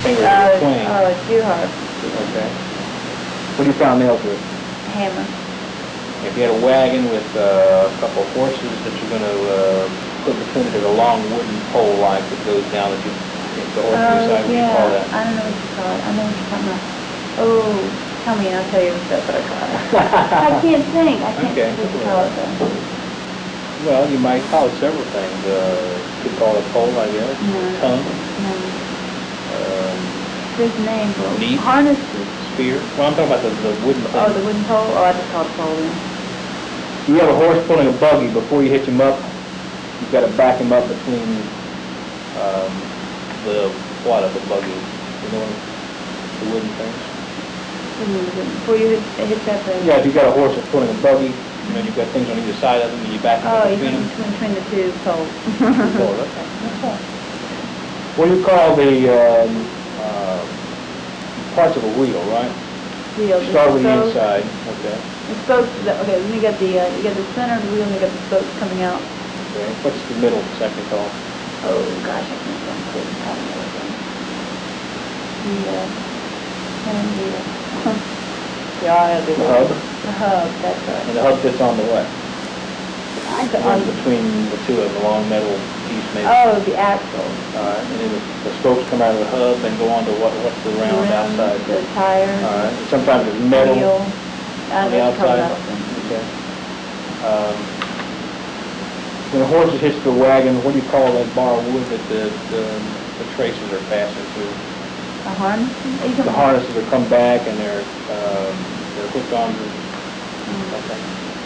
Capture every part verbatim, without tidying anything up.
Fingers Uh, with a twang. oh, too hard. Okay. What do you pound nails with? Hammer. If you had a wagon with uh, a couple of horses that you're going to uh, put between it, there's a long wooden pole like that goes down that you, if the horse Oh, decide what do you yeah. call that? I don't know what you call it. I know what you're talking about. Oh, tell me and I'll tell you that's what I call it. I can't think. I can't Okay. think what you call it though. Well, you might call it several things. Uh, you could call it a pole, I guess. No. Tongue. No. Um, There's a name for it. Neat. Harnesses. spear. Well, I'm talking about the, the wooden thing. Oh, the wooden pole? Oh, I just call it pole then. You have a horse pulling a buggy. Before you hitch him up, you've got to back him up between um, the what of the buggy. You know, the wooden things. Before you hit, hit that thing? Yeah, if you've got a horse that's pulling a buggy, you know, you've got things on either side of them, and you back them Oh, up you between put them. between, between the two poles. Forward, okay. That's all. What do you call the um, uh, parts of a wheel, right? Wheel. Start with the spoke. inside. Okay. The spokes, the, okay, then you got the, uh, you got the center of the wheel and you got the spokes coming out. Okay. What's the middle section called? Oh, gosh, I can't remember. I don't know what the, uh, and the, yeah, I have the The hub? The hub, that's right. And the hub fits on the what? I The got one between the two of them, the long metal piece maybe. Oh, the axle. All right. And then the, the spokes come out of the hub and go on to what? What's the round The rim, outside? The tires. All right. And sometimes it's metal. Wheel. On the outside? Okay. Um, when a horse is hitched to a wagon, what do you call that bar of wood that the, the, the traces are fastened to? A harness? The harnesses are come back and they're, um, they're hooked on to Mm. something.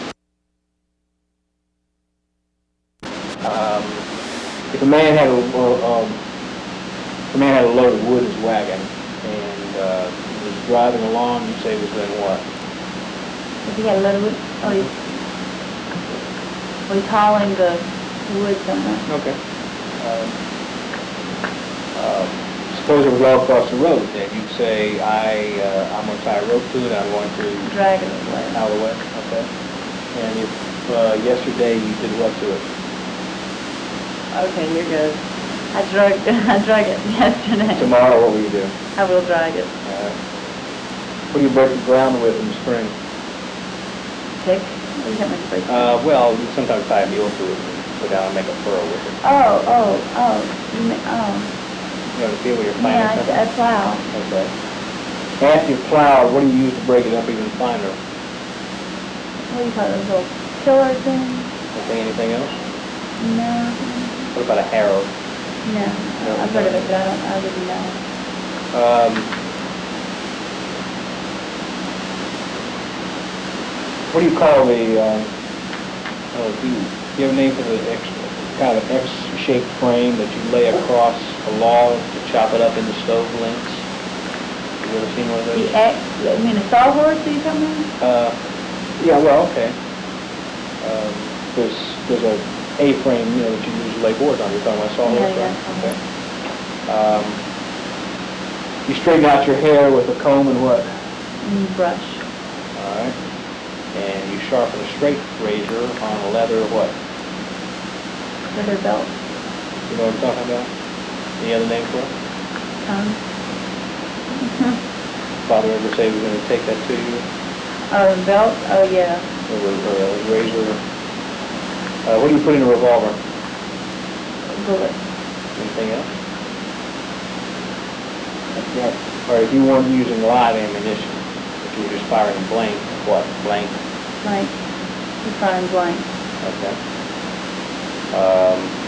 Um, if a man had a, uh, um, if a man had a load of wood in his wagon and uh, he was driving along, you'd say he was doing what? If you had a little wood, oh, you, well, he's hauling the wood somewhere. Okay. Um, um, suppose it was all across the road, then you'd say, I, uh, I'm going to tie a rope to it, I'm going to Drag it away. out of the way. Okay. And if uh, yesterday you did what to it? Okay, here goes. I drug, I drug it yesterday. Tomorrow, what will you do? I will drag it. Uh, what do you break the ground with in the spring? Pick? What do you got me to break? Uh, well, you sometimes tie a mule to it and put down and make a furrow with it. Oh, oh, oh, you mean, oh. You know the feel where you're Yeah, planting I, I something? plow. Okay. After you've plowed, what do you use to break it up even finer? What do you call those little tiller things? Okay, anything else? No, What about a harrow? no. I've heard of it, but I don't, I wouldn't know. Um, what do you call the, um, oh, do you, do you have a name for the X, kind of an X-shaped frame that you lay across a log to chop it up into stove lengths? Have you ever seen one of those? The X, I mean, a sawhorse, are you talking about? Uh, yeah, well, okay. Um, there's, there's a A-frame, you know, that you usually lay boards on. You're talking about sawhorse, Yeah, yeah, right? Okay. Um, you straighten out your hair with a comb and what? Mm, brush. All right. And you sharpen a straight razor on a leather what? Leather belt. You know what I'm talking about? Any other name for it? Tongue. Father ever say he was going to take that to you? Oh, belt? Oh, yeah. Or a, or a razor? Uh, what do you put in a revolver? Bullet. Anything else? Yeah. Or if you weren't using live ammunition, if you were just firing blank, what? Blank? Blank. You find blank. Okay. Um,